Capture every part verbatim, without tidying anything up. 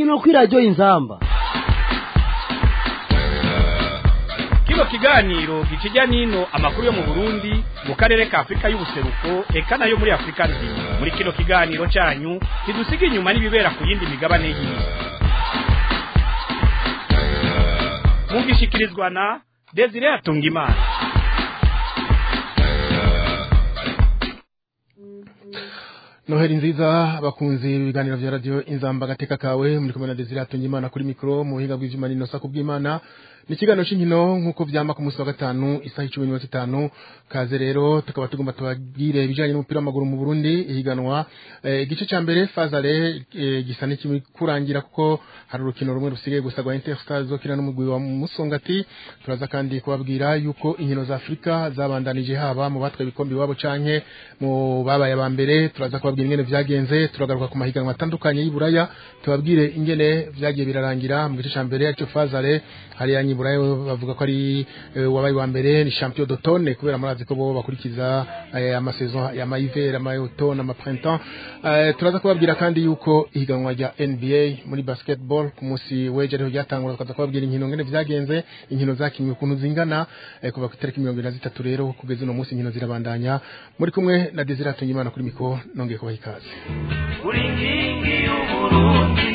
inkino kuri radio Inzamba. Kino kiganiro gikijya nino amakuru yo mu Burundi mu karere ka Afrika y'ubuseruko eka nayo muri Afrika nzima. Muri kino kiganiro cyanyu kidusiga inyuma n'ibibera ku yindi migabane y'isi. Mugishikirizwa na Desire Atungimana. Noheri nziza bakunzi ibiganiro vya radio Inzamba gateka kawe muri kumwe na Desire Atungimana kuri mikro mu buhinga bw'ivyuma n'inosa kubw'Imana. Ni kiganiro c'inkino nkuko vyamba ku munsi wa gatanu isaha icumi na zitanu kaze rero tukaba tugomba tubagire ibijanye n'umupira w'amaguru mu Burundi ihiganwa igice ca mbere fazale gisa n'ikimi kurangira kuko hari urukino rumwe rusigaye gusa rwa Interstar zokina n'umugwi wa Musongati. Turaza kandi kubabwira yuko inkino za Afrika zabandanije haba mu batwe bikombe wabo canke mu babaye abambere. Turaza kubabwira ingene vyagenze, turagaruka ku mahiganwa atandukanye y'Iburaya tubabwire ingene vyagiye birarangira mu gice ca mbere yacu fazale hari yanyi Burayi bavuga ko ari wabaye wa mbere ni champion d'automne kubera murazi ko bo bakurikiza ama saison ya mahiver ama automne ama printemps. Turaza kubabwira kandi yuko ihiganwa rya N B A muri basketball ku munsi weje rero ryatangura tukaza kubabwira inkino ngene vyagenze, inkino zakinywe kuntu zingana kuva ku itariki mirongo ine na zitatu rero kugeza no munsi inkino zirabandanya. Muri kumwe na Desire Atungimana kuri mikro nongeye kubaha ikaze. Uri ngingi y'Uburundi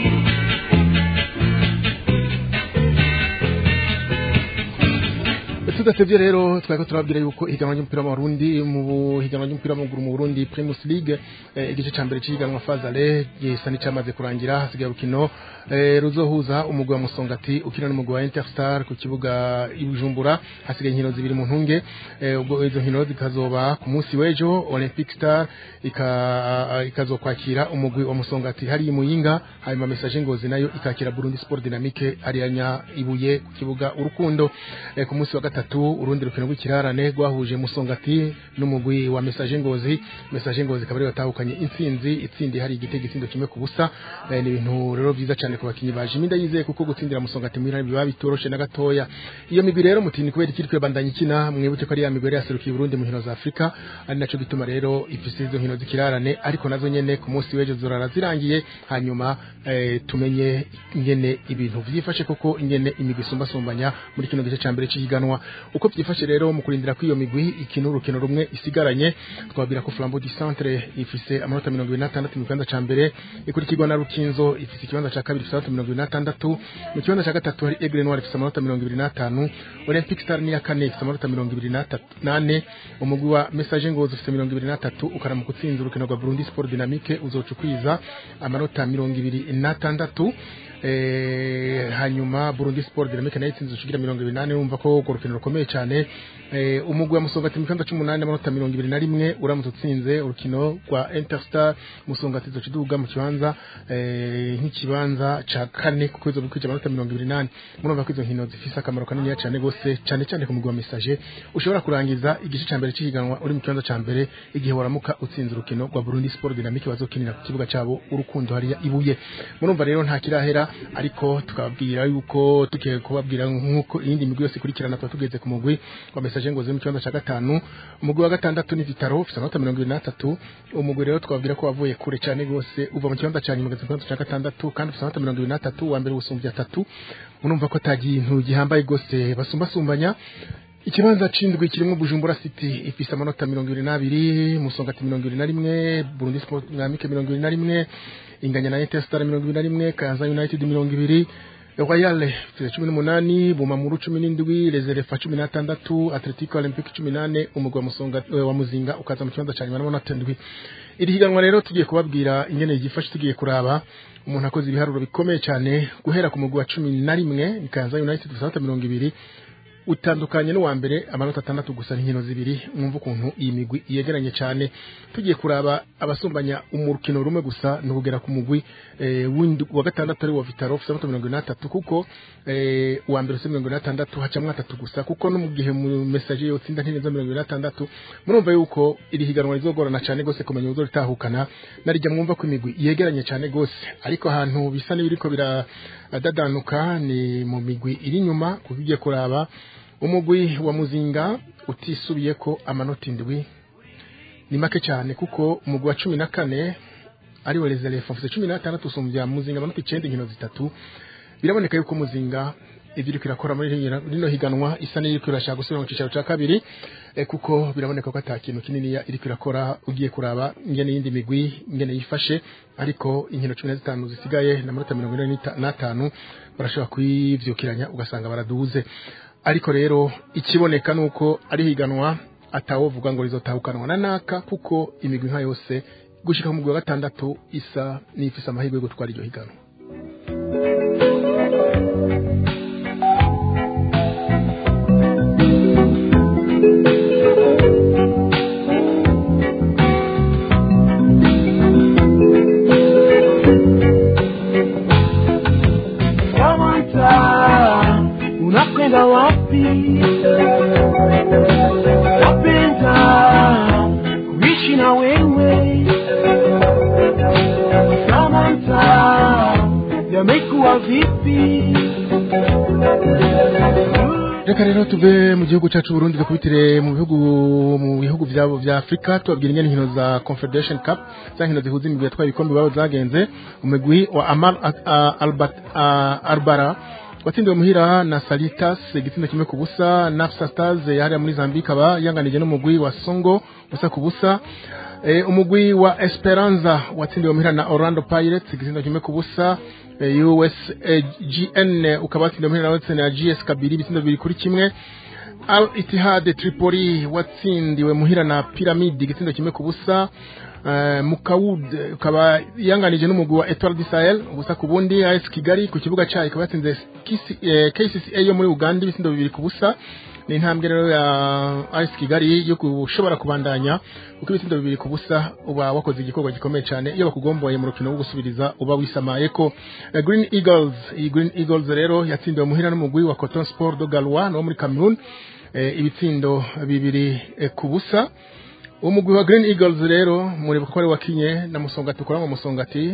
tudatevye rero twako turabwira yuko ihiganwa ry'umupira mu Burundi mu higanwa ry'umupira w'amaguru mu Burundi Primus League igice ca mbere c'ihiganwa fazale gisa n'icamaze kurangira hasigaye urukino ruzohuza umugwi wa Musongati ukina n'umugwi wa Interstar ku kibuga ibujumbura. Hasigaye inkino zibiri mu ntunge ubwo izo nkino zikazoba ku munsi wejo Olympic Star ikazokwakira umugwi wa Musongati hari Muyinga, hanyuma Message Ngozi nayo ikakira Burundi Sport Dynamique ariyanya ibuye ku kibuga urukundo. Ku munsi wa gatatu urundi rukino rw'ikirarane rwahuje Musongati n'umugwi wa Message Ngozi. Message Ngozi kabari batahukanye intsinzi itsindi hari igitego itsindo kimwe ku busa. Ni ibintu rero byiza cyane ku bakinyi baje iminda yizeye kuko gutsindira Musongati muri biba bitoroshe na gatoya. Iyo migwi rero mutini kubera ikirikwe bandanye ikina mwibuke ko ari ya migwi yaserukiye Burundi mu nkino za Afrika ari naco gituma rero ifise izo nkino zikirarane ariko nazo nyene ku munsi weje zorara zirangiye hanyuma e, tumenye ingene ibintu vyifashe koko ingene imigwi isumba sumbanya muri kino gice ca mbere c'ihiganwa uko vyifashe rero mu kurindira ko iyo migwi ikina urukino rumwe isigaranye. Twabwira ko Flambeau du Centre ifise amanota mirongo ine na atandatu mu kibanza ca mbere ikurikirwa na Rukinzo ifise ikibanza ca kabiri ifise mirongo ine na atandatu, mu kibanza ca gatatu hari Aigle Noir ifise amanota mirongo ibiri na atanu, Olympic Star ni ya kane ifise amanota mirongo ibiri na nane, umugwi wa Message Ngozi ifise mirongo ibiri na atatu ukaramu gutsinda urukino rwa Burundi Sport Dynamique uzocukwiza amanota mirongo ibiri na atandatu. Eh hanyuma Burundi Sport Dynamique nayo itsinze ushigira mirongo ibiri na nane urumva ko urukino rukomeye cyane. Eh umugwi wa Musongati mu kibanza c'umunani amanota mirongo ibiri na rimwe uramutse utsinze urukino rwa Interstar Musongati zociduga mu kibanza eh nk'ikibanza ca kane kuko izo bikwica amanota mirongo ibiri na nane. Murumva ko izo nkino zifise akamaro kanini cyane gose cyane cyane ku mugwi wa Message ushobora kurangiza igice ca mbere c'ihiganwa uri mu kibanza ca mbere igihe waramuka utsinze urukino rwa Burundi Sport Dynamique bazokinira ku kibuga cabo urukundo hariya ibuye. Murumva rero nta kirahera ariko tukabwira yuko tukiye kubabwira nkuko iyindi migwi yose kurikirana twa tugeze ku mugwi wa Message Ngozi mu kibanza ca gatanu. Umugwi wa gatandatu ni Vitaro ufite amanota mirongo ibiri na atatu. Umugwi rero twabwira ko wavuye kure cyane gose uva mu kibanza ca nyuma mu kibanza ca gatandatu kandi ufite amanota mirongo ibiri na atatu wa mbere usumvye atatu. Murumva ko tagiye intu gihambaye gose basumba sumbanya. Ikibanza cindwi kirimo Bujumbura City ifise amanota mirongo ibiri na abiri, Musongati mirongo ibiri na rimwe, Burundi Sport Dynamique mirongo ibiri na rimwe, inganya na Interstar mirongo ibiri na rimwe, Kayanza United mirongo ibiri, Royal ifise cumi n'umunani, Bumamuru cumi n'indwi, Reserve cumi na tandatu, Atletico Olympique cumi na nane, umugwa Musongati wa Muzinga ukaza mu kibanza ca nyuma n'amanota ndwi. Iri higanwa rero tugiye kubabwira ingene gifashe tugiye kuraba umuntu akoze ibiharuro bikomeye cyane guhera ku mugwi wa cumi na rimwe Kayanza United ifise mirongo ibiri utandukanye no wa mbere amanota atandatu gusa n'inkino zibiri. Mwumva ukuntu iyi migwi yegeranye cyane. Tugiye kuraba abasumbanya umurukino rumwe gusa n'ugera ku mugwi eh, wa gatandatu ari wa Vitaro ufite mirongo ine na atatu kuko eh, wa mbere ufite mirongo ine na atandatu hacamwa atatu gusa kuko no mu gihe mu Message yo tsinda ntineza mirongo ine na atandatu. Murumva yuko iri higanwa rizogorana cyane gose kumenya uzo ritahukana narijya mwumva ko imigwi yegeranye cyane gose ariko ahantu bisa n'ibiriko biradadanuka ni mu migwi iri nyuma kugiye kuraba umugwi wa Muzinga utisubiye ko amanota indwi ni make cyane kuko umugwi wa cumi na kane ari we Les Elephants ufite cumi n'atandatu usumbya Muzinga amanota icenda inkino zitatu. Biraboneka yuko Muzinga ivyo kirakora muri rino higanwa isa n'iri kirashaka gusubira mu cicaro ca kabiri eh, kuko biraboneka ko atakintu kinini ya iri kirakora ugiye kuraba ingene yindi migwi ingene yifashe ariko inkino cumi na zitanu zisigaye na minota mirongo ine n'atanu barashobora kuyivyukiranya ugasanga baraduze ariko rero ikiboneka nuko ari higanwa atawovuga ngo rizotahukanwa na naka kuko imigwi nka yose gushika mu mugwi wa gatandatu isa n'ifisa amahirwe yo gutwara iryo higanwa. Unakwenda wapi? Napenda kuishi na wewe. Samantha, yamekuwa vipi? Reka rero tuve mu gihugu cyacu Burundi dukubitire mu bihugu mu bihugu byabo bya Afrika tubabwira ingene inkino za Confederation Cup zankino zihuza imigwi yatwaye ibikombe babo zagenze umugwi wa Amal Albert Arbara watsindiwe muhira na Salitas igitsinda kimwe ku busa. Nafsa Stars yari muri Zambia kaba yanganije n'umugwi wa Songo busa ku busa. E, umugwi wa Esperanza watsindiwe muhira na Orlando Pirates igitsinda kimwe ku busa. E, U S G N ukabatsindiwe muhira na G S Kabiri ibitsinda bibiri kuri kimwe. Al Ittihad Tripoli watsindiwe muhira na Pyramid igitsinda kimwe ku busa. Uh, Mukawood ukaba yanganije n'umugwi wa Etoile du Sahel ubusa ku bundi. A S Kigali ku kibuga cyayo ikaba yatsinze K C C A yo muri Uganda ibisindo bibiri ku busa. Ni intambwe rero ya A S Kigali yo kushobora kubandanya uko ibisindo bibiri ku busa uba wakoze igikorwa gikomeye cyane iyo bakugomboye mu rukino rwo gusubiriza uba wisamaye ko. uh, Green Eagles iyi Green Eagles rero yatsindiwe muhira n'umugwi wa Coton Sport de Galois no muri Cameroon uh, ibitsindo bibiri uh, ku busa. Umugwi wa Green Eagles rero muri bakore wakinye na Musongati ukora mu Musongati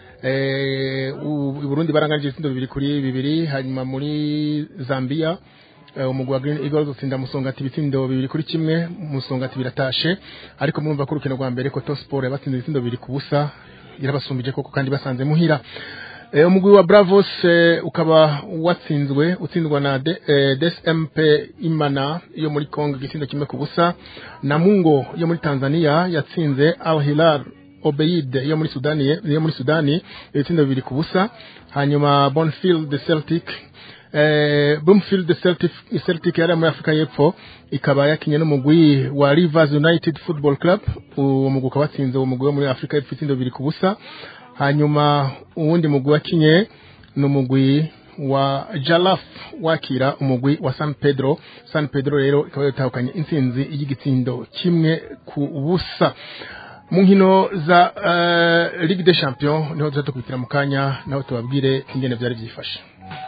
eh u Burundi baranganije ibitsindo bibiri kuri bibiri. Hanyuma muri Zambia uh, umugwi wa Green Eagles utsinda Musongati ibitsindo bibiri kuri kimwe. Musongati biratashe ariko mumva ko urukino rwa mbere ko Top Sport yabatsinze ibitsindo bibiri ku busa yarabasumbije koko kandi basanze muhira. E, umugwi wa Bravos e, ukaba watsinzwe utsindwa na D S M P Imana yo muri Congo igitindo kimwe ku busa. Namungo yo muri Tanzania yatsinze Al Hilal Obeid yo muri Sudani yo muri Sudani ibitindo bibiri ku busa. Hanyuma Bonfield the Celtic eh Bloomfield the Celtic Celtic yari muri Afrika y'Epfo ikaba yakinye n'umugwi wa Rivers United Football Club umugwi kabatsinze umugwi muri Afrika y'Epfo ibitindo bibiri ku busa. Hanyuma uwundi mugwi wakinye n'umugwi wa Jalaf wakira umugwi wa San Pedro. San Pedro rero ikaba yatahukanye intsinzi y'igitsindo kimwe ku busa. Mu nkino za uh, Ligue des Champions niho tuzatukubitira mu kanya naho tubabwire ingene byari byifashe.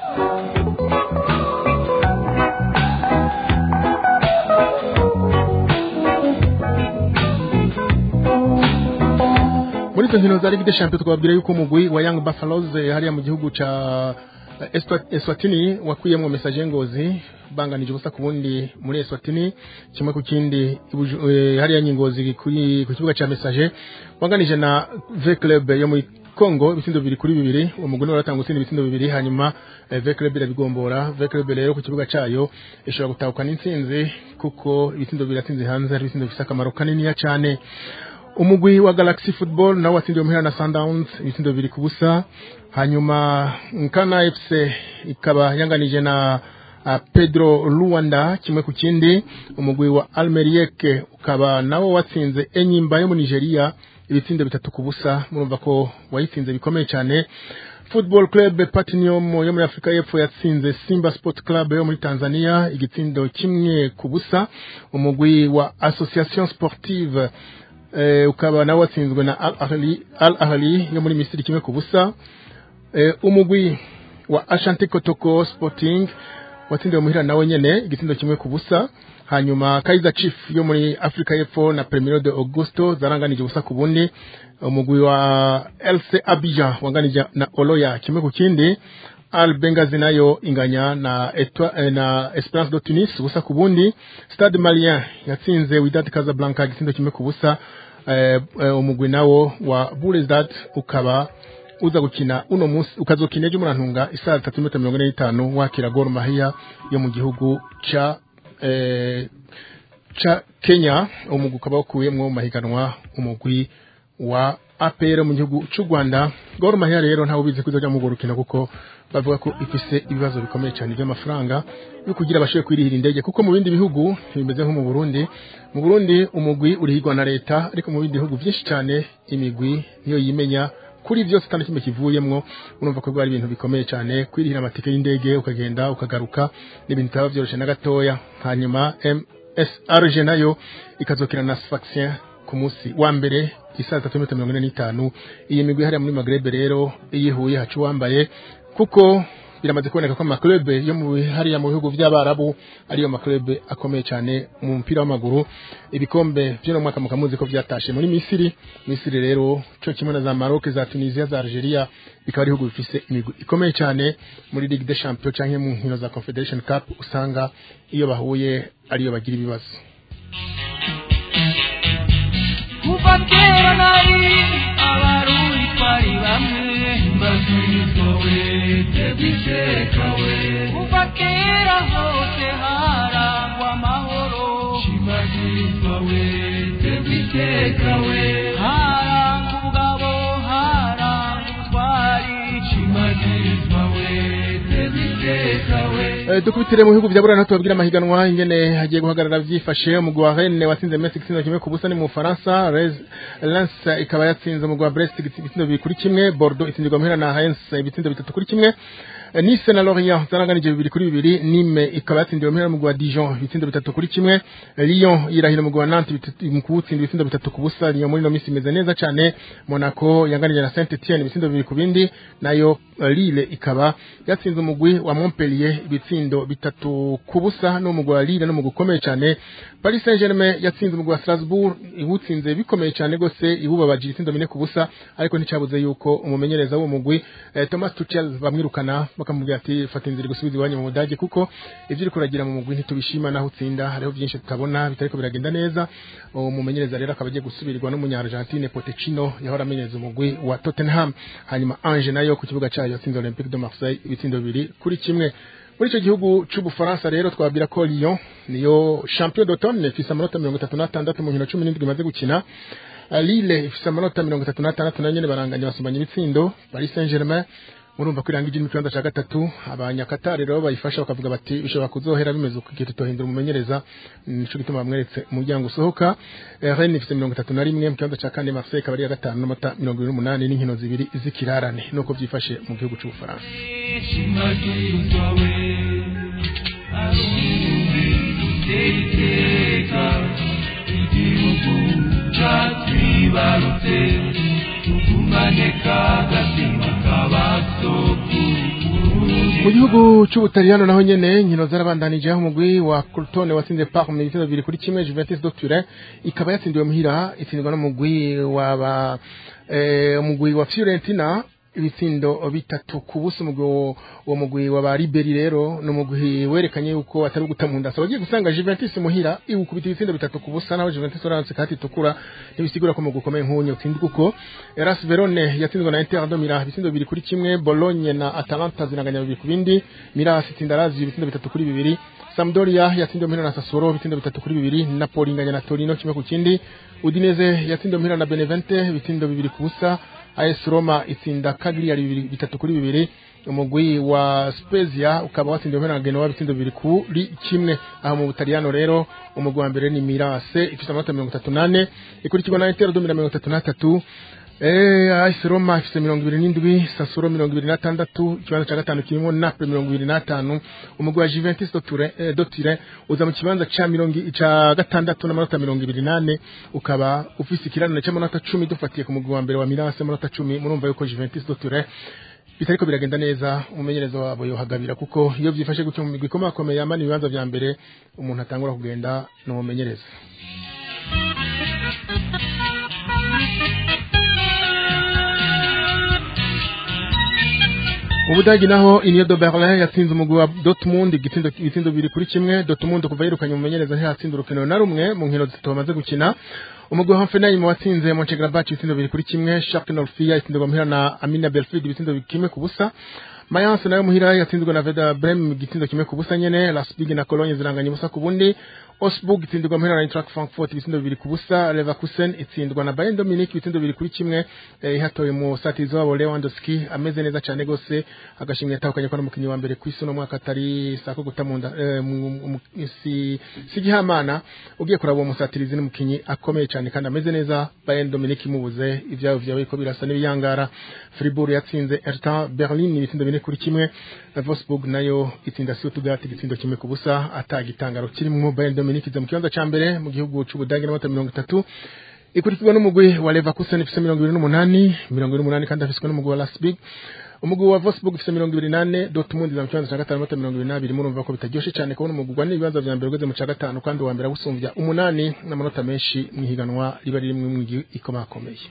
Muri izo nkino za Ligue des Champions twababwira yuko umugwi wa Young Buffaloes hariya mu gihugu ca Eswatini wakuyemo message ngozi banganije ubusa ku bundi muri Eswatini kimwe ku kindi hariya nyingozi kuri ku kibuga ca message wanganije na V Club yo muri Congo ibisindo bibiri kuri bibiri. Umugwi waratanga utsinda ibisindo bibiri hanyuma V Club irabigombora. V Club rero ku kibuga cayo ishobora gutahukana intsinzi kuko ibisindo bibiri atsinze hanze ari ibisindo bifite akamaro kanini ya cyane. Umugwi wa Galaxy Football nawo watsindiwe muhira na Sundowns ibisindo bibiri ku busa. Hanyuma Nkana F C ikaba yanganije na uh, Pedro Luanda kimwe ku kindi. Umugwi wa Almerieke ukaba nawo watsinze Enyimba yo mu Nigeria ibitsindo bitatu ku busa. Murumva ko wayitsinze bikomeye cyane. Football Club Platinum yo muri Afrika y'Epfo yatsinze Simba Sport Club yo muri Tanzania igitsindo kimwe ku busa. Umugwi wa Association Sportive e, ukaba nawo watsinzwe na Al Ahly Al Ahly yo muri Misiri kimwe ku busa. E, umugwi wa Ashanti Kotoko Sporting watsindiwe muhira nawe nyene igitsindo kimwe ku busa. Hanyuma Kaizer Chiefs yo muri Afrika y'Epfo na Premier de Augusto zaranganije ubusa ku bundi. Umugwi wa L C Abidjan wanganije na Oloya kimwe ku kindi. Al Benghazi nayo inganya na Etwa, eh, na Esperance de Tunis ubusa ku bundi. Stade Malien yatsinze Wydad Casablanca igitsindo kimwe ku busa. eh, eh, umugwi nawo wa Bullesdad ukaba uza gukina uno munsi ukazokina ejo murantunga isaha tatu n'iminota mirongo ine n'itanu wakira Gor Mahia yo mu gihugu ca eh, cha Kenya. Umugwi ukaba wakuyemwo mu mahiganwa umugwi wa A P R mu gihugu cy'u Rwanda. Gor Mahia rero ntawe ubizi kuzoja mu gorukina kuko bavuga ko ifise ibibazo bikomeye cyane by'amafaranga yo kugira abashoye kwirihira indege, kuko mu bindi bihugu bimeze nko mu Burundi mu Burundi umugwi urihigwa na leta, ariko mu bindi bihugu byinshi cyane imigwi niyo yimenya kuri byose kandi kimwe kivuyemwo. Urumva ko bari ibintu bikomeye cyane kwirihira amatike y'indege ukagenda ukagaruka n'ibintu taba byoroshe na gatoya. Hanyuma M S R G nayo ikazokira na Sfaxien ku munsi wa mbere isaha tatu n'iminota mirongo ine n'itanu. Iyi migwi hariya muri Maghreb rero iyihuye hacu wambaye, kuko biramaze kuboneka ko amaklub yo mu hariya mu bihugu by'Abarabu ariyo maklub akomeye cyane mu mpira w'amaguru. Ibikombe byo no mwaka mukamuzi ko byatashe muri Misiri. Misiri rero cyo kimwe na za Maroc, za Tunisia, za Algeria bikaba ari bihugu bifise imigwi ikomeye cyane muri Ligue des Champions canke mu nkino za Confederation Cup. Usanga iyo bahuye ariyo bagira ibibazo. Kuva kera nari abarundi twari bamwe mbazizwe tebishekawe. Kuva kera hose harangwa amahoro shimagizwe tebishekawe. Harangwa ubugabo harangwa ubutwari shimagizwe tebishekawe. Dukubitire mu bihugu bya Burana tubabwira amahiganwa ingene hagiye guhagarara vyifashe. Umugwi wa Rennes watsinze Metz igitsina kimwe ku busa ni mu Faransa. Lens ikaba yatsinze umugwi wa Brest igitsina bibiri kuri kimwe. Bordeaux itsindirwa muhira na Reims ibitsindo bitatu kuri kimwe. Nice na Lorient zaranganije bibiri kuri bibiri. Nîmes ikaba yatsindiwe muhira umugwi wa Dijon ibitsindo bitatu kuri kimwe. Lyon irahira umugwi wa Nantes mu kuwutsinda ibitsindo bitatu ku busa. Lyon muri no misi imeze neza cyane. Monaco yanganije na Saint-Etienne ibitsindo bibiri ku bindi. Nayo Lille ikaba yatsinze umugwi wa Montpellier ibitsindo bitatu ku busa. No umugwi wa Lille no umugwi ukomeye cyane. Paris Saint-Germain yatsinze umugwi wa Strasbourg ibutsinze bikomeye cyane gose ibubabaje ibitsindo bine ku busa, ariko nticabuze yuko umumenyereza wo mugwi eh, Thomas Tuchel bamwirukana bakamubwira ati fata inzira gusubiza iwanyu mu Budage, kuko ivyo uri kuragira mu mugwi ntitubishima naho utsinda hariho byinshi tutabona bitariko biragenda neza. Umumenyereza rero akabaje gusubirirwa n'umunya Argentine Pochettino yahora amenyereza umugwi wa Tottenham. Hanyuma Angers nayo ku kibuga cyayo yatsinze Olympique de Marseille ibitsindo bibiri kuri kimwe. Muri icyo gihugu cy'Ubufaransa rero twabwira ko Lyon niyo champion d'automne ifise amanota mirongo itatu n'atandatu mu nkino cumi n'indwi imaze gukina. Lille ifise amanota mirongo itatu n'atandatu na nyene baranganya basomanya ibitsindo. Paris Saint-Germain murumva kwirangije mu kibanza cya gatatu. Abanyakatari rero bayifasha bakavuga bati bishobora kuzohera bimeze uko tutohindura umumenyereza, nico gituma bamweretse umuryango usohoka. Rennes ifise mirongo itatu na rimwe mu kibanza cya kane. Marseille ikaba ari ya gatanu n'amata mirongo ibiri n'umunani n'inkino zibiri zikirarane. Nuko byifashe mu gihugu cy'Ubufaransa. Mu gihugu cy'Ubutaliyano naho nyene nkino zarabandanije aho umugwi wa Crotone watsinze Parme ibitego bibiri kuri kimwe. Juventus de Turin ikaba yatsindiwe muhira itsindwa n'umugwi wa ba eh umugwi wa Fiorentina ibitsindo bitatu ku busa. Umugwi wo mugwi wa ba Ribery rero no mugwi werekanye yuko atari gutamunda so bagiye gusanga Juventus muhira iwukubita ibitsindo bitatu ku busa, naho Juventus oranse kati tukura nibisigura ko mugwi ukomeye nk'unye utsindwa kuko Hellas Verone yatsinzwe na Inter de Milan ibitsindo bibiri kuri kimwe. Bologna na Atalanta zinanganya bibiri ku bindi. Milan itsinda Lazio ibitsindo bitatu kuri bibiri. Sampdoria yatsindiwe muhira na Sassuolo ibitsindo bitatu kuri bibiri. Napoli inganya na Torino kimwe ku kindi. Udinese yatsindiwe muhira na Benevente ibitsindo bibiri ku busa. A S Roma itsinda Cagliari bitatu kuri bibiri. Umugwi wa Spezia ukaba watsindiwe na Genoa ibitsindo bibiri kuri kimwe. Aho mu Butaliyano rero umugwi wa mbere ni Milan ifite amanota mirongo itatu n'ane ikurikirwa na Inter de Milan mirongo itatu na tatu. Eh A S Roma ifite mirongo ibiri n'indwi. Sassuolo mirongo ibiri na tandatu. Ikibanza cya gatanu kirimo Napoli mirongo ibiri na tanu. Umugwi wa Juventus de Turin eh, de Turin uza mu kibanza cya mirongo cya gatandatu n'amanota mirongo ibiri n'ane, ukaba ufise ikirano cy'amanota cumi dufatiye ku mugwi wa mbere wa Milan amanota cumi. Murumva yuko Juventus de Turin bitariko biragenda neza. Umumenyereza wabo yohagabira kuko iyo byifashe gutyo mu migwi komakomeye yamana ibibanza bya mbere umuntu atangura kugenda no mumenyereza. Ubudagi naho Union de Berlin yatsinze umugwi wa Dortmund igitsindo ibitsindo bibiri kuri kimwe. Dortmund kuva yirukanye mu menyereza ntiyatsinda urukino na rumwe mu nkino zitomaze gukina. Umugwi wa Hoffenheim watsinze Mönchengladbach ibitsindo bibiri kuri kimwe. Schalke null vier yatsindirwa muhira na Arminia Bielefeld ibitsindo kimwe ku busa. Mayence nayo muhira yatsinzwe na Werder Bremen igitsindo kimwe ku busa nyene. Leipzig na Cologne ziranganye ubusa ku bundi. Osburg itsindirwa muhira na Eintracht Frankfurt ibitsindo bibiri ku busa. Leverkusen itsindwa na Bayern Munich ibitsindo bibiri kuri kimwe. Eh, hatoye mu satizo wabo Lewandowski ameze neza cyane gose agashimye atahukanye kwa mukinyi wa mbere kwisi no mwaka atari sako gutamunda eh, si sigihamana ugiye kuraba umusatirizi n'umukinyi akomeye cyane kandi ameze neza. Bayern Munich mubuze ivyawe vyawe ko birasa n'ibiyangara. Fribourg yatsinze Hertha Berlin ibitsindo bine kuri kimwe. Wolfsburg nayo itsinda Stuttgart igitsindo kimwe ku busa atagitangaro kiri mu Bayern Munich mu kibanza ca mbere mu gihugu c'Ubudage n'amata mirongo itatu. Ikurikirwa n'umugwi wa Leverkusen ifise mirongo ibiri n'umunani mirongo ibiri n'umunani kandi afiswe n'umugwi wa Leipzig. Umugwi wa Wolfsburg ifise mirongo ibiri n'ane. Dortmund mu kibanza ca gatanu n'amata mirongo ibiri n'abiri. Murumva ko bitaryoshe cyane kubona umugwi wa n'ibibanza vya mbere ugeze mu ca gatanu kandi wa mbere agusumvya umunani n'amanota menshi mu higanwa riba riri mu mwigi ikomakomeye.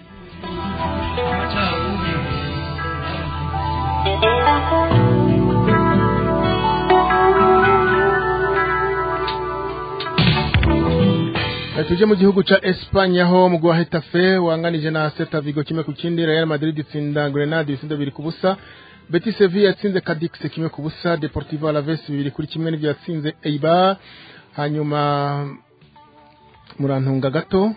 Tuje mu gihugu ca Espagne aho mu gwa Hetafe wanganije na Celta Vigo kimwe ku kindi. Real Madrid itsinda Grenade ibitsindo bibiri ku busa. Betis Sevilla yatsinze Cadix kimwe ku busa. Deportivo Alaves bibiri kuri kimwe n'ivyo yatsinze Eibar. Hanyuma murantunga gato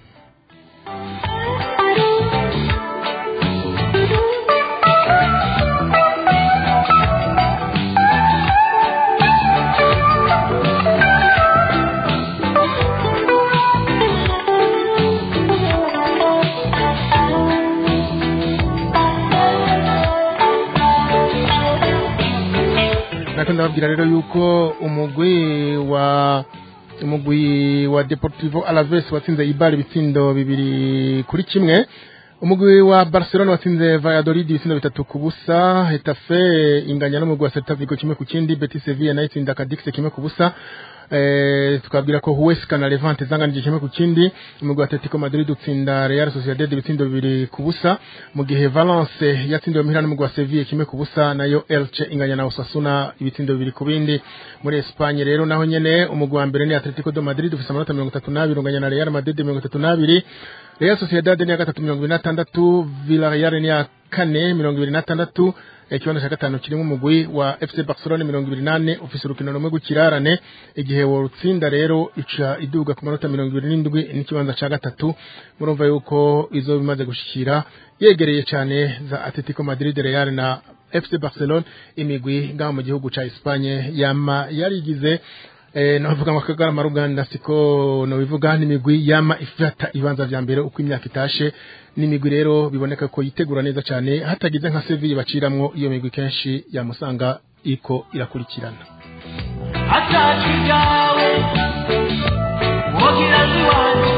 ndababwira rero yuko umugwi wa umugwi wa Deportivo Alaves watsinze Eibar ibitsindo bibiri kuri kimwe. Umugwi wa Barcelona watsinze Valladolid ibitsindo bitatu ku busa. Hetafe inganya n'umugwi wa Celta Vigo kimwe ku kindi. Betis Sevilla nayo itsinda Cadix kimwe ku busa. Eh tukabwira ko Huesca na Levante zanganije kimwe ku kindi. Umugwi wa Atletico Madrid utsinda Real Sociedad ibitsindo bibiri ku busa. Mu gihe Valence yatsindiwe muhira n'umugwi wa Sevilla kimwe ku busa nayo Elche inganya na Osasuna ibitsindo bibiri ku bindi. Muri Espagne rero naho nyene umugwi wa mbere ni Atletico de Madrid ufise amanota mirongo itatu n'abiri unganya na Real Madrid mirongo itatu n'abiri. Real Sociedad ni ya gatatu mirongo ibiri na tandatu. Villarreal ni ya kane mirongo ibiri na tandatu. Ikibanza cha gatanu kirimo umugwi wa F C Barcelona mirongo ibiri n'ane ufise urukino rumwe gukirarane. Igihe wo rutsinda rero ica iduga ku manota mirongo ibiri n'indwi n'ikibanza ca gatatu. Murumva yuko izo bimaze gushikira yegereye cyane za Atletico Madrid, Real na F C Barcelona. Imigwi ngaho mu gihugu ca Espagne yama yarigize eh navuga ngo Kagara Ruganda siko no bivuga n'imigwi yama ifata ibanza vya mbere uko imyaka itashe. N'imigwi rero biboneka ko yitegura neza cyane hatagize nka Sevilla baciramwo iyo migwi kenshi yamusanga iko irakurikirana. Atachigawe wogira ziwani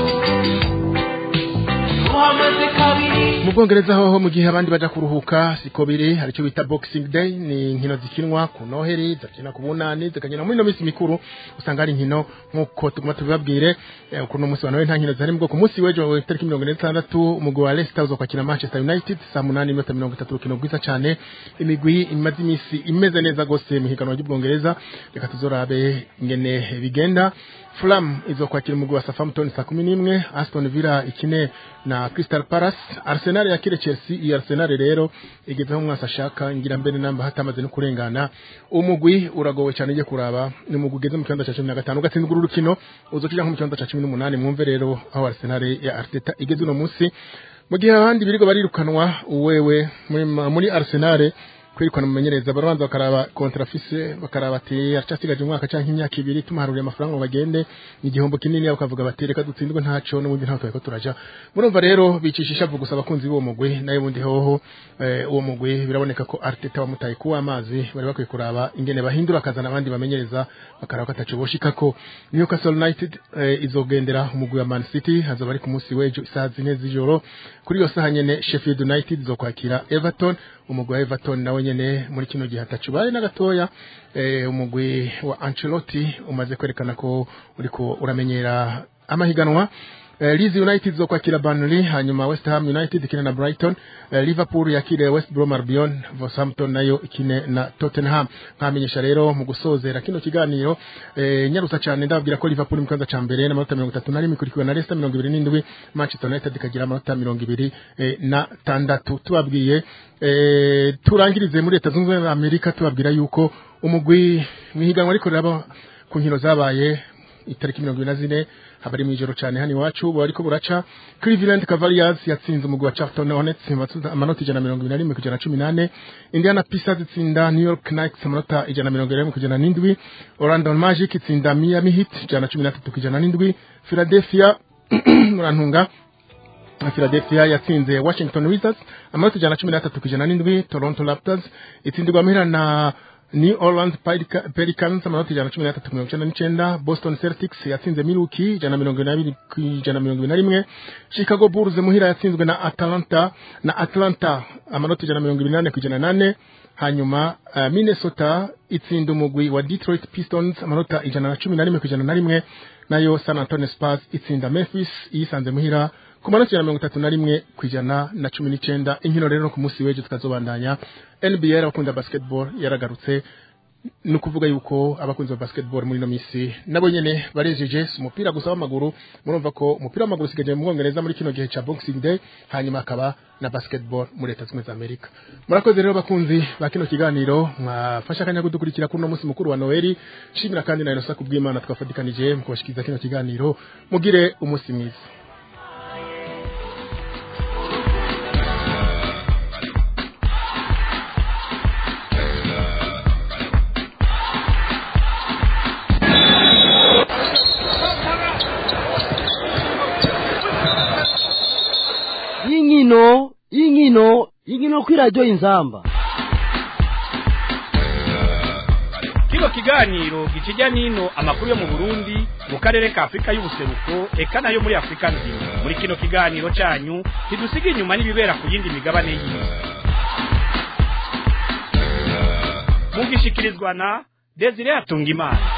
Muhammad kabiri mu Bwongereza ho mu gihe abandi baja kuruhuka siko biri hari cyo bita Boxing Day. Ni nkino zikinwa ku Noheri zakina ku Bunani zakagena muri no misi mikuru usanga ari nkino nkuko tuguma tubabwire eh, kuno musi wanawe nta nkino zari mu bwoko musi wejo tariki mirongo ine n'itandatu umugwi wa Leicester uzokwakina Manchester United saa munani n'iminota mirongo itatu urukino rwiza cyane. Imigwi imaze imisi imeze neza gose mu higanwa ry'Ubwongereza. Reka tuzorabe ingene bigenda. Fulham izokwakira umugwi wa Southampton saa kumi n'imwe. Aston Villa ikine na Crystal Palace. Arsenal yakire Chelsea. Iyi Arsenal rero igezeho mwasa shaka ngira mbere namba hatamaze no kurengana. Umugwi uragowe cyane je kuraba ni umugwi ugeze mu kibanza ca cumi na gatanu ugatsindwa urukino uzocija nko mu kibanza ca cumi n'umunani. Mwumve rero aho Arsenal ya Arteta igeze no munsi mu gihe abandi birigo barirukanwa. Uwewe muri Arsenal kwirikwana mumenyereza barabanza bakaraba kontrafise bakaraba ati aracasigaje umwaka canke imyaka ibiri tumaharuriye amafaranga bagende igihombo kinini yabo kavuga batereka dutsindwe ntaco n'ubundi ntaho tweko turaja. Murumva rero bicishisha vuga gusaba kunzi bo mugwe nayo bundi hoho eh, uwo mugwe biraboneka ko Arteta bamutaye kuwa amazi bari bakwiye kuraba ingene bahindura akazana abandi bamenyereza bakaraba kataco boshikako. Newcastle United eh, izogendera umugwe wa Man City hazaba ari ku munsi wejo isaha zine z'ijoro. Kuri yo saha nyene Sheffield United izokwakira Everton. Umugwi wa Everton nawe nyene muri kino gihe atacubaye na gatoya. Eh, umugwi wa Ancelotti umaze kwerekana ko uriko uramenyera amahiganwa. eh, Leeds United zo kwakira Burnley, hanyuma West Ham United ikine na Brighton, eh, Liverpool yakire West Brom Albion, Southampton nayo ikine na Tottenham. Nkamenyesha rero mu gusozera kino kiganiro eh, nyarusa cyane ndabwira ko Liverpool mu kanza ca mbere n'amanota mirongo itatu na rimwe ikurikiwe na Leicester mirongo ibiri n'indwi, Manchester United ikagira amanota mirongo ibiri eh, na tandatu. Tubabwiye eh, turangirize muri Leta Zunze Ubumwe za Amerika tubabwira yuko umugwi mihiganwa ariko raba ku nkino zabaye itariki mirongo ibiri na zine habari mu ijoro cyane hani wacu bo ariko buraca. Cleveland Cavaliers yatsinze umugwi wa Charlton Hornets amanota ijana na mirongo ibiri na rimwe kujana cumi nane. Indiana Pacers itsinda New York Knicks amanota ijana na mirongo irindwi kujana n'indwi. Orlando Magic itsinda Miami Heat ijana na cumi na tatu kujana n'indwi. Philadelphia murantunga Philadelphia yatsinze Washington Wizards amanota ijana na cumi na tatu kujana n'indwi. Toronto Raptors itsindirwa mpera na New Orleans Pelicans amanota ijana na cumi na tatu mirongo icyenda n'icyenda. Boston Celtics yatsinze Milwaukee ijana na mirongo inani ijana na mirongo inani na rimwe. Chicago Bulls muhira yatsinzwe na Atlanta na Atlanta amanota ijana na mirongo ibiri n'ane kujana nane. Hanyuma uh, Minnesota itsinda umugwi wa Detroit Pistons amanota ijana na cumi na rimwe kujana na rimwe. Nayo San Antonio Spurs itsinda Memphis yisanze muhira ku manota ijana na mirongo itatu na rimwe kujana na cumi n'icyenda. Inkino rero ku munsi w'ejo tukazobandanya. N B A abakunda basketball yaragarutse no kuvuga yuko abakunzi ba basketball muri no misi nabo nyene barejeje umupira gusa w'amaguru. Murumva ko umupira w'amaguru sigaje mu Bwongereza muri kino gihe cha Boxing Day, hanyuma akaba na basketball muri Leta Zunze Amerika. Murakoze rero bakunzi ba kino kiganiro mwafasha kanya kudukurikira kuno munsi mukuru wa Noeli. Shimira kandi na Inosa kubw'Imana twafadikanije mu kubashikiza kino kiganiro. Mugire umunsi mwiza. Ingino, ingino, ingino kuri radio Inzamba. Kino kiganiro gikijya nino amakuru yo mu Burundi mu karere ka Afrika y'ubuseruko eka nayo muri Afrika nzima. Muri kino kiganiro cyanyu kidusiga inyuma n'ibibera ku yindi migabane y'isi. Mugishikirizwa na Desire Atungimana.